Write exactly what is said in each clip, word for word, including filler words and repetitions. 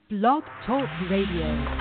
Blog Talk Radio.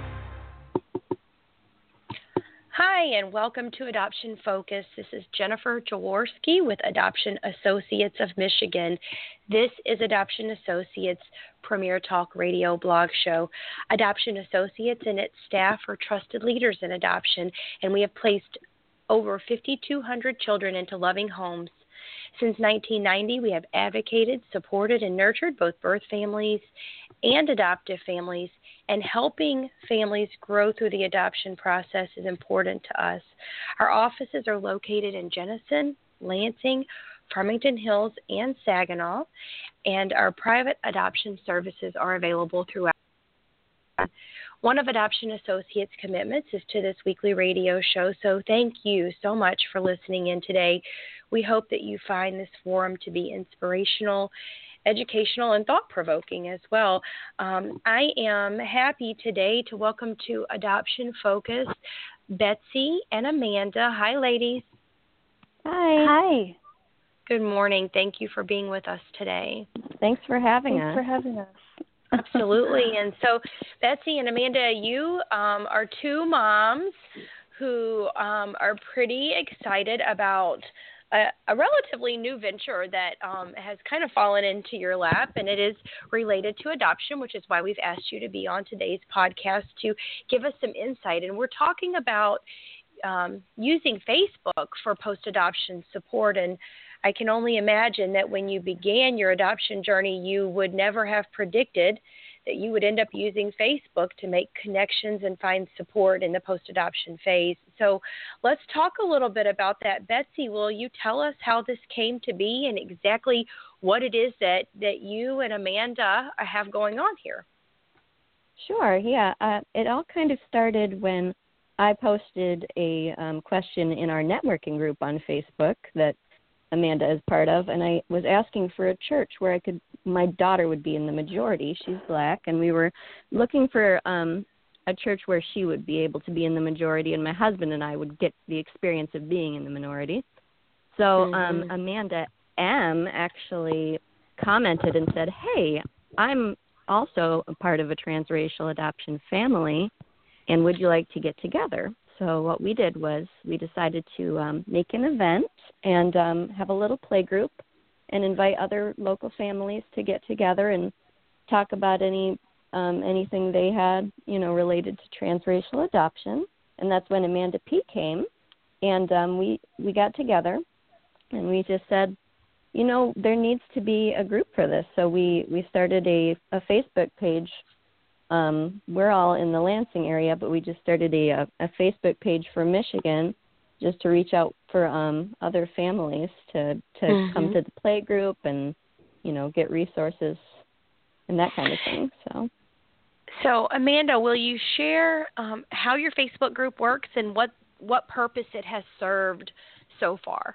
Hi, and welcome to Adoption Focus. This is Jennifer Jaworski with Adoption Associates of Michigan. This is Adoption Associates' premier talk radio blog show. Adoption Associates and its staff are trusted leaders in adoption, and we have placed over five thousand two hundred children into loving homes. Since nineteen ninety, we have advocated, supported, and nurtured both birth families and adoptive families, and helping families grow through the adoption process is important to us. Our offices are located in Jenison, Lansing, Farmington Hills, and Saginaw, and our private adoption services are available throughout. One of Adoption Associates' commitments is to this weekly radio show, so thank you so much for listening in today. We hope that you find this forum to be inspirational, educational, and thought-provoking as well. Um, I am happy today to welcome to Adoption Focus Betsy and Amanda. Hi, ladies. Hi. Hi. Good morning. Thank you for being with us today. Thanks for having Thanks us. for having us. Absolutely. And so, Betsy and Amanda, you um, are two moms who um, are pretty excited about a, a relatively new venture that um, has kind of fallen into your lap, and it is related to adoption, which is why we've asked you to be on today's podcast to give us some insight. And we're talking about um, using Facebook for post-adoption support, and I can only imagine that when you began your adoption journey, you would never have predicted that you would end up using Facebook to make connections and find support in the post-adoption phase. So let's talk a little bit about that. Betsy, will you tell us how this came to be and exactly what it is that, that you and Amanda have going on here? Sure, yeah. Uh, it all kind of started when I posted a um, question in our networking group on Facebook that Amanda is part of, and I was asking for a church where I could, my daughter would be in the majority. She's black, and we were looking for um, a church where she would be able to be in the majority, and my husband and I would get the experience of being in the minority. So mm-hmm. um, Amanda M. actually commented and said, hey, I'm also a part of a transracial adoption family, and would you like to get together? So what we did was we decided to um, make an event and um, have a little play group and invite other local families to get together and talk about any um, anything they had, you know, related to transracial adoption. And that's when Amanda P. came, and um, we, we got together and we just said, you know, there needs to be a group for this. So we, we started a, a Facebook page. Um, we're all in the Lansing area, but we just started a, a, a Facebook page for Michigan just to reach out for um, other families to, to mm-hmm. come to the play group and, you know, get resources and that kind of thing. So, so Amanda, will you share um, how your Facebook group works and what, what purpose it has served so far?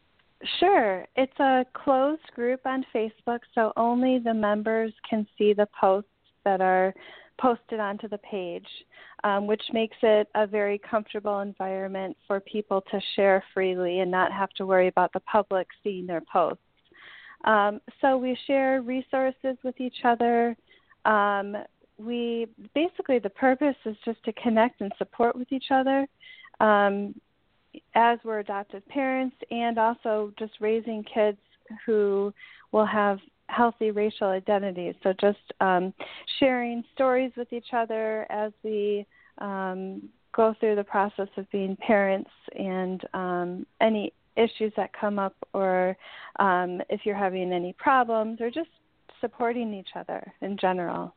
Sure. It's a closed group on Facebook, so only the members can see the posts that are posted onto the page, um, which makes it a very comfortable environment for people to share freely and not have to worry about the public seeing their posts. Um, so we share resources with each other. Um, we basically, the purpose is just to connect and support with each other um, as we're adoptive parents, and also just raising kids who will have healthy racial identities. So just um, sharing stories with each other as we um, go through the process of being parents, and um, any issues that come up, or um, if you're having any problems, or just supporting each other in general.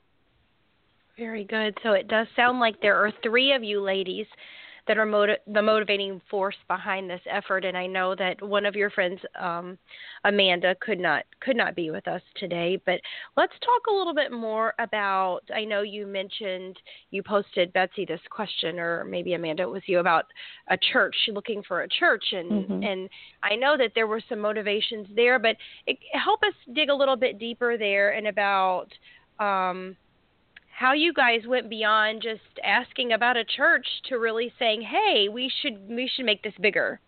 Very good. So it does sound like there are three of you ladies that are motiv- the motivating force behind this effort. And I know that one of your friends, um, Amanda, could not could not be with us today. But let's talk a little bit more about, I know you mentioned, you posted, Betsy, this question, or maybe Amanda, it was you, about a church, looking for a church. And, mm-hmm. and I know that there were some motivations there, but it, help us dig a little bit deeper there and about um, how you guys went beyond just asking about a church to really saying, hey, we should we should make this bigger.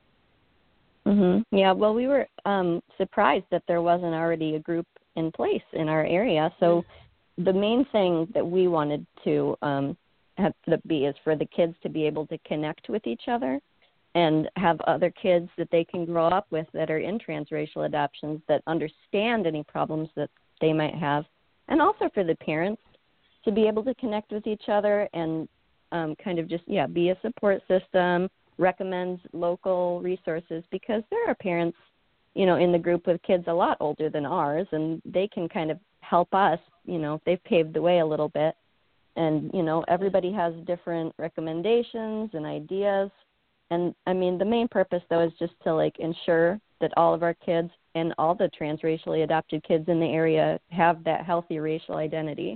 Mm-hmm. Yeah, well, we were um, surprised that there wasn't already a group in place in our area. So the main thing that we wanted to um, have to be is for the kids to be able to connect with each other and have other kids that they can grow up with that are in transracial adoptions that understand any problems that they might have, and also for the parents to be able to connect with each other and um, kind of just, yeah, be a support system, recommend local resources, because there are parents, you know, in the group with kids a lot older than ours, and they can kind of help us, you know, they've paved the way a little bit. And, you know, everybody has different recommendations and ideas. And, I mean, the main purpose, though, is just to, like, ensure that all of our kids and all the transracially adopted kids in the area have that healthy racial identity.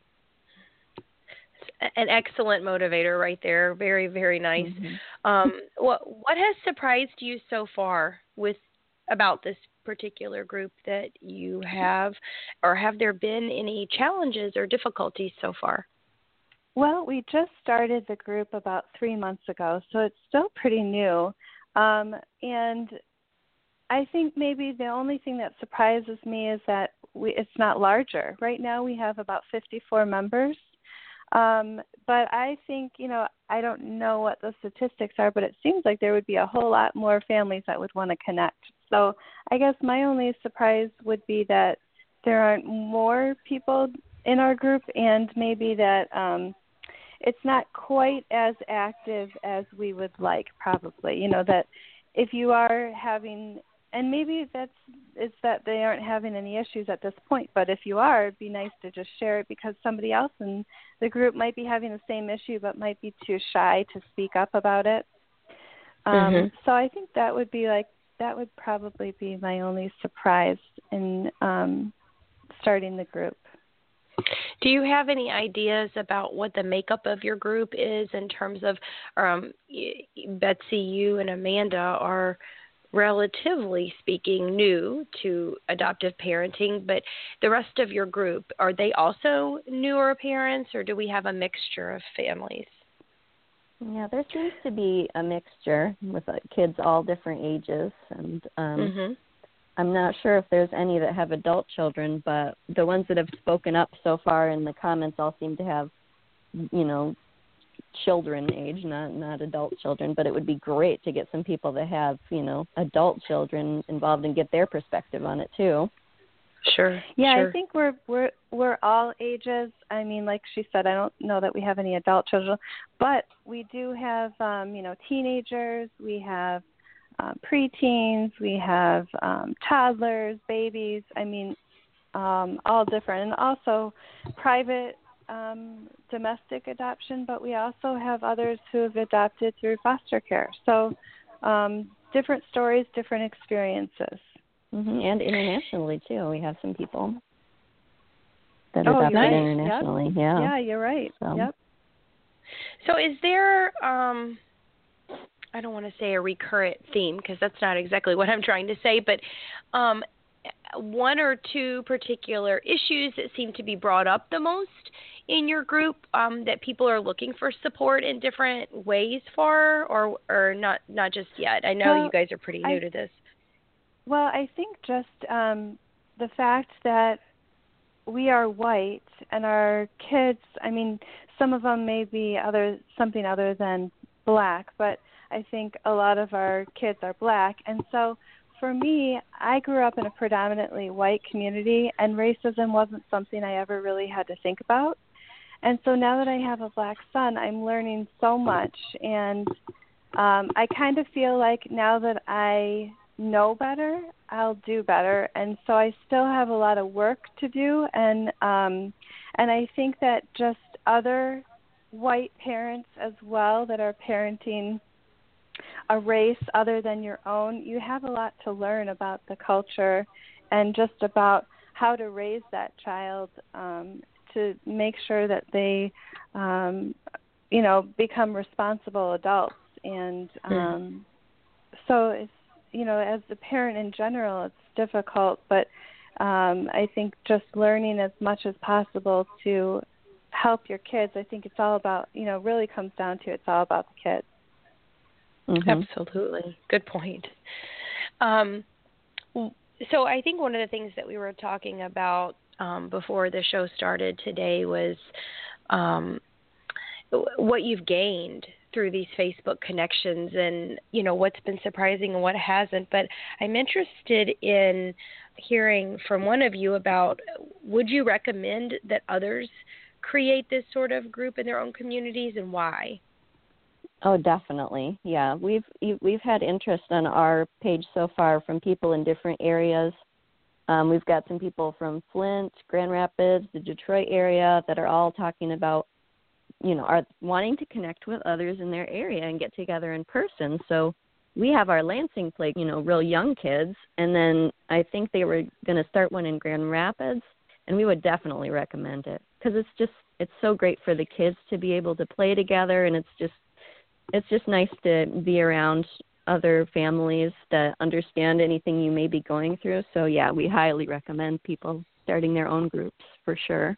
An excellent motivator right there. Very, very nice. Mm-hmm. Um, what what has surprised you so far with about this particular group that you have, or have there been any challenges or difficulties so far? Well, we just started the group about three months ago, so it's still pretty new. Um, and I think maybe the only thing that surprises me is that we, it's not larger. Right now we have about fifty-four members. Um, but I think, you know, I don't know what the statistics are, but it seems like there would be a whole lot more families that would want to connect. So I guess my only surprise would be that there aren't more people in our group, and maybe that um, it's not quite as active as we would like, probably. You know, that if you are having, and maybe that's it's that they aren't having any issues at this point, but if you are, it'd be nice to just share it, because somebody else in the group might be having the same issue but might be too shy to speak up about it. Um, mm-hmm. So I think that would be like, that would probably be my only surprise in um, starting the group. Do you have any ideas about what the makeup of your group is in terms of, um, Betsy, you and Amanda are relatively speaking new to adoptive parenting, but the rest of your group, are they also newer parents, or do we have a mixture of families? Yeah, there seems to be a mixture with uh, kids all different ages, and um, mm-hmm. I'm not sure if there's any that have adult children, but the ones that have spoken up so far in the comments all seem to have, you know, children age, not not adult children. But it would be great to get some people that have, you know, adult children involved and get their perspective on it too. Sure. Yeah, sure. I think we're we're we're all ages. I mean, like she said, I don't know that we have any adult children, but we do have, um, you know, teenagers. We have um, preteens. We have um, toddlers, babies. I mean, um, all different, and also private um, domestic adoption. But we also have others who have adopted through foster care. So um, different stories, different experiences. Mm-hmm. And internationally, too. We have some people that oh, adopted nice. internationally. Yep. Yeah, yeah, you're right. So. Yep. So is there, um, I don't want to say a recurrent theme, because that's not exactly what I'm trying to say, but um, one or two particular issues that seem to be brought up the most in your group, um, that people are looking for support in different ways for, or or not, not just yet? I know well, you guys are pretty new I, to this. Well, I think just um, the fact that we are white and our kids, I mean, some of them may be other something other than black, but I think a lot of our kids are black. And so for me, I grew up in a predominantly white community, and racism wasn't something I ever really had to think about. And so now that I have a black son, I'm learning so much. And um, I kind of feel like now that I know better, I'll do better. And so I still have a lot of work to do, and um and I think that just other white parents as well that are parenting a race other than your own, you have a lot to learn about the culture and just about how to raise that child um to make sure that they um you know become responsible adults. And um so it's, you know, as a parent in general, it's difficult, but um, I think just learning as much as possible to help your kids, I think it's all about, you know, really comes down to it's all about the kids. Mm-hmm. Absolutely. Good point. Um, so I think one of the things that we were talking about um, before the show started today was um, what you've gained through these Facebook connections and, you know, what's been surprising and what hasn't. But I'm interested in hearing from one of you about, would you recommend that others create this sort of group in their own communities, and why? Oh, definitely. Yeah, we've we've had interest on our page so far from people in different areas. Um, we've got some people from Flint, Grand Rapids, the Detroit area that are all talking about, you know, are wanting to connect with others in their area and get together in person. So we have our Lansing Play, you know, real young kids, and then I think they were going to start one in Grand Rapids, and we would definitely recommend it because it's just it's so great for the kids to be able to play together, and it's just it's just nice to be around other families that understand anything you may be going through. So, yeah, we highly recommend people starting their own groups for sure.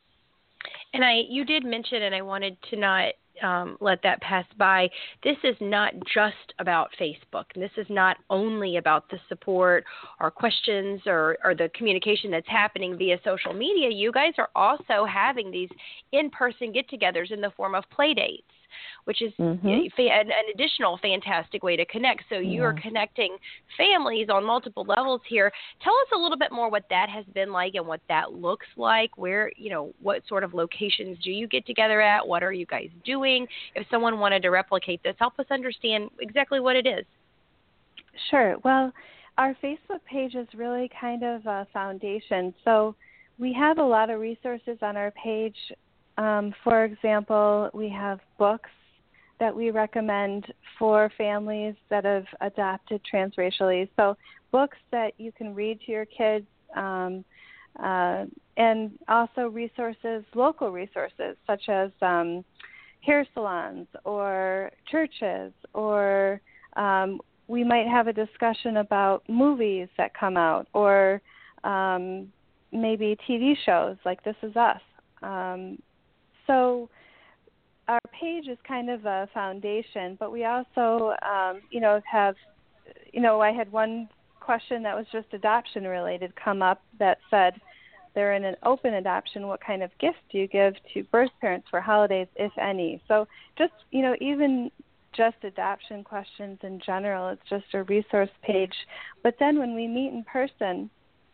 And I, you did mention, and I wanted to not um, let that pass by, this is not just about Facebook. This is not only about the support or questions or, or the communication that's happening via social media. You guys are also having these in-person get-togethers in the form of play dates, which is mm-hmm. an, an additional fantastic way to connect. So you are yeah. connecting families on multiple levels here. Tell us a little bit more what that has been like and what that looks like. Where, you know, what sort of locations do you get together at? What are you guys doing? If someone wanted to replicate this, help us understand exactly what it is. Sure. Well, our Facebook page is really kind of a foundation. So we have a lot of resources on our page. Um, for example, we have books that we recommend for families that have adopted transracially. So books that you can read to your kids, um, uh, and also resources, local resources, such as um, hair salons or churches, or um, we might have a discussion about movies that come out, or um, maybe T V shows like This Is Us. Um, So our page is kind of a foundation, but we also, um, you know, have, you know, I had one question that was just adoption related come up that said, they're in an open adoption, what kind of gift do you give to birth parents for holidays, if any? So just, you know, even just adoption questions in general, it's just a resource page. But then when we meet in person,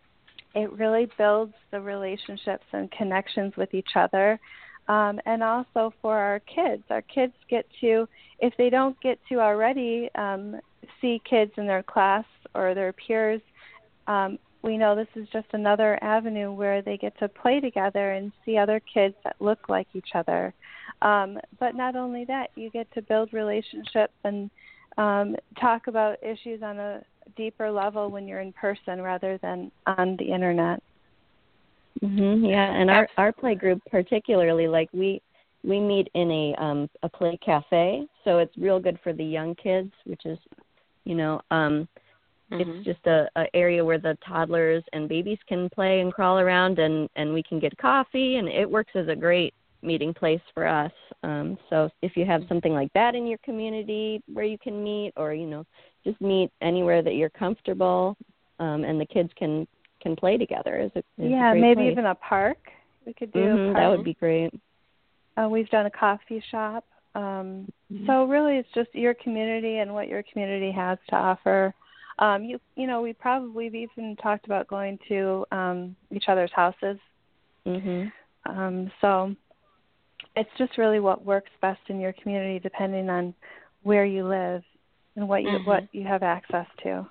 it really builds the relationships and connections with each other. Um, and also for our kids. Our kids get to, if they don't get to already um, see kids in their class or their peers, um, we know this is just another avenue where they get to play together and see other kids that look like each other. Um, but not only that, you get to build relationships and um, talk about issues on a deeper level when you're in person rather than on the internet. Mm-hmm, yeah, and our, our play group particularly, like we we meet in a um, a play cafe, so it's real good for the young kids, which is, you know, um, mm-hmm. it's just a, a area where the toddlers and babies can play and crawl around, and, and we can get coffee, and it works as a great meeting place for us. Um, so if you have something like that in your community where you can meet, or, you know, just meet anywhere that you're comfortable, um, and the kids can can play together. Is a, is yeah, a great maybe place. even a park. We could do mm-hmm, a park. That would be great. Uh, we've done a coffee shop. Um, mm-hmm. So really it's just your community and what your community has to offer. Um, you you know, we probably we've even talked about going to um, each other's houses. Mm-hmm. Um, so it's just really what works best in your community depending on where you live and what you mm-hmm. what you have access to.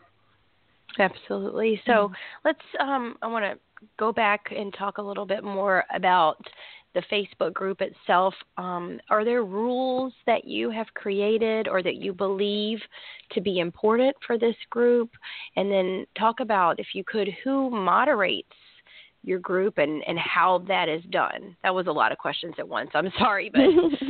Absolutely. So mm-hmm. let's, um, I want to go back and talk a little bit more about the Facebook group itself. Um, are there rules that you have created or that you believe to be important for this group? And then talk about, if you could, who moderates your group and, and how that is done. That was a lot of questions at once. I'm sorry, but.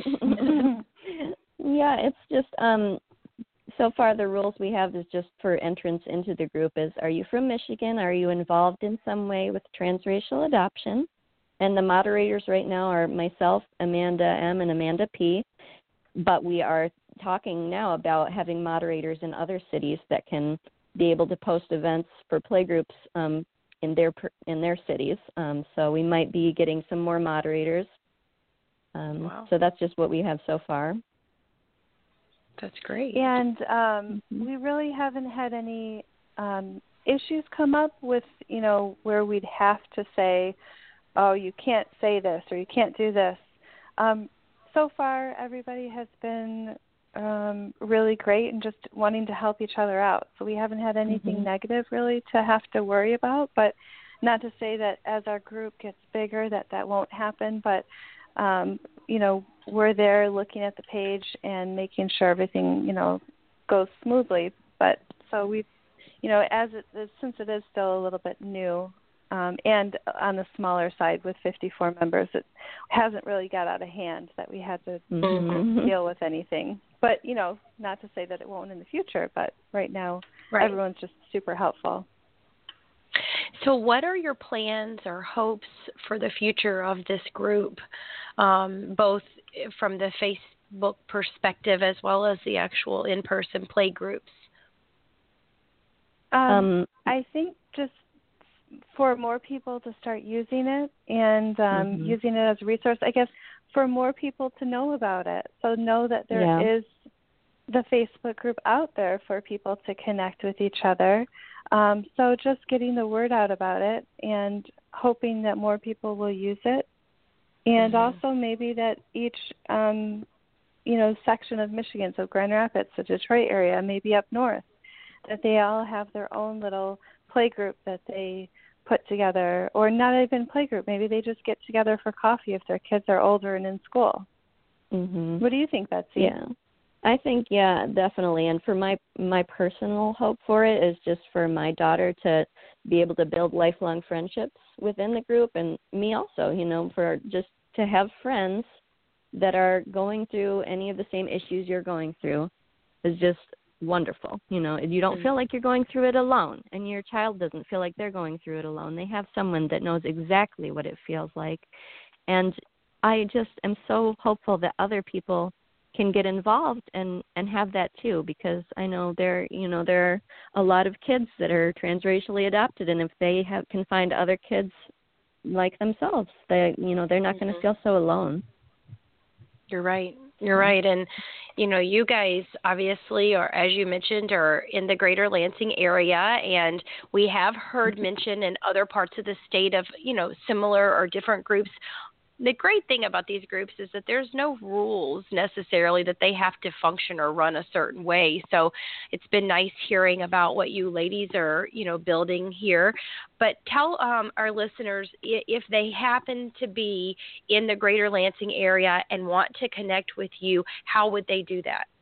Yeah, it's just, um, so far, the rules we have is just for entrance into the group is, are you from Michigan? Are you involved in some way with transracial adoption? And the moderators right now are myself, Amanda M., and Amanda P. But we are talking now about having moderators in other cities that can be able to post events for playgroups um, in their in their cities. Um, so we might be getting some more moderators. Um, wow. So that's just what we have so far. That's great. And um, mm-hmm. we really haven't had any um, issues come up with, you know, where we'd have to say, oh, you can't say this or you can't do this. Um, so far, everybody has been um, really great and just wanting to help each other out. So we haven't had anything mm-hmm. negative really to have to worry about, but not to say that as our group gets bigger that that won't happen, but, um, you know, we're there looking at the page and making sure everything, you know, goes smoothly. But so we, you know, as it, since it is still a little bit new, Um, and on the smaller side with fifty-four members, it hasn't really got out of hand that we had to mm-hmm. deal with anything. But, you know, not to say that it won't in the future, but right now right. everyone's just super helpful. So what are your plans or hopes for the future of this group, um, both from the Facebook perspective as well as the actual in-person play groups? Um, um, I think just for more people to start using it and um, mm-hmm. using it as a resource, I guess for more people to know about it. So know that there yeah. is the Facebook group out there for people to connect with each other. Um, so just getting the word out about it and hoping that more people will use it. And mm-hmm. also maybe that each, um, you know, section of Michigan, so Grand Rapids, the Detroit area, maybe up north, that they all have their own little play group that they put together, or not even play group. Maybe they just get together for coffee if their kids are older and in school. Mm-hmm. What do you think, Betsy? Yeah, I think, yeah, definitely. And for my, my personal hope for it is just for my daughter to be able to build lifelong friendships within the group, and me also, you know, for just to have friends that are going through any of the same issues you're going through is just wonderful. You know, you don't feel like you're going through it alone, and your child doesn't feel like they're going through it alone. They have someone that knows exactly what it feels like. And I just am so hopeful that other people can get involved and, and have that too, because I know there, you know, there are a lot of kids that are transracially adopted, and if they have, can find other kids like themselves, they, you know, they're not mm-hmm. going to feel so alone. You're right. You're right. And, you know, you guys obviously are, as you mentioned, are in the greater Lansing area. And we have heard mention in other parts of the state of, you know, similar or different groups. The great thing about these groups is that there's no rules necessarily that they have to function or run a certain way. So it's been nice hearing about what you ladies are, you know, building here. But tell um, our listeners, if they happen to be in the greater Lansing area and want to connect with you, how would they do that?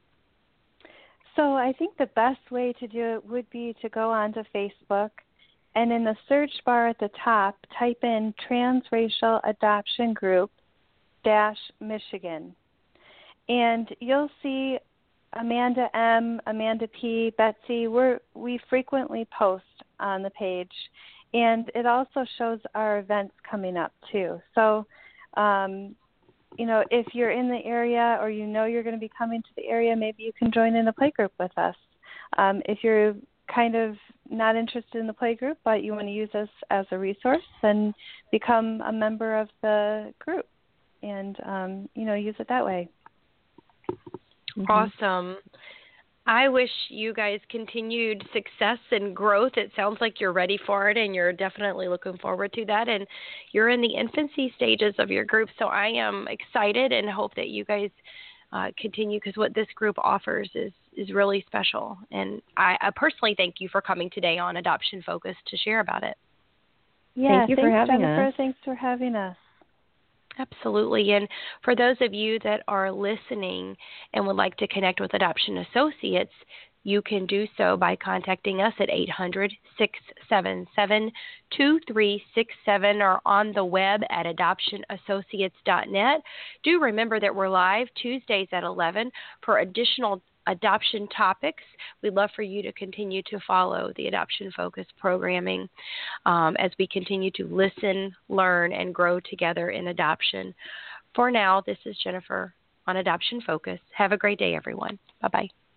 So I think the best way to do it would be to go onto Facebook, and in the search bar at the top, type in Transracial Adoption Group dash Michigan. And you'll see Amanda M., Amanda P., Betsy. We're, we frequently post on the page. And it also shows our events coming up, too. So, um, you know, if you're in the area or you know you're going to be coming to the area, maybe you can join in a play group with us. Um, if you're kind of not interested in the play group, but you want to use us as a resource, then become a member of the group and, um, you know, use it that way. Mm-hmm. Awesome. I wish you guys continued success and growth. It sounds like you're ready for it, and you're definitely looking forward to that. And you're in the infancy stages of your group, so I am excited and hope that you guys uh, continue, because what this group offers is is really special. And I, I personally thank you for coming today on Adoption Focus to share about it. Yeah, thank you thanks, for having Jennifer. us. Thanks for having us. Absolutely. And for those of you that are listening and would like to connect with Adoption Associates, you can do so by contacting us at eight hundred, six seven seven, two three six seven or on the web at adoption associates dot net. Do remember that we're live Tuesdays at eleven for additional adoption topics. We'd love for you to continue to follow the Adoption Focus programming um, as we continue to listen, learn, and grow together in adoption. For now, this is Jennifer on Adoption Focus. Have a great day, everyone. Bye-bye.